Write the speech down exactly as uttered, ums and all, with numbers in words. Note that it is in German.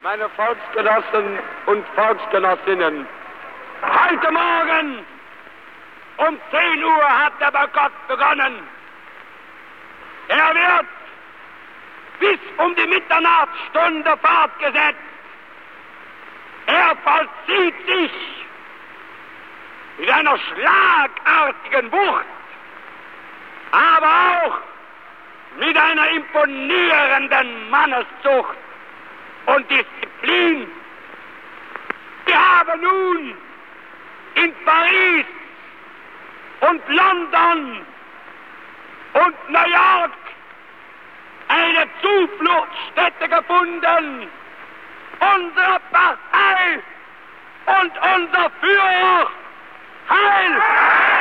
Meine Volksgenossen und Volksgenossinnen, heute Morgen um zehn Uhr hat der Boykott begonnen. Er wird bis um die Mitternachtsstunde fortgesetzt. Er vollzieht sich mit einer schlagartigen Wucht, aber auch mit einer imponierenden Manneszucht und Disziplin. Wir haben nun in Paris und London und New York eine Zufluchtsstätte gefunden. Unsere Partei und unser Führer. Heil!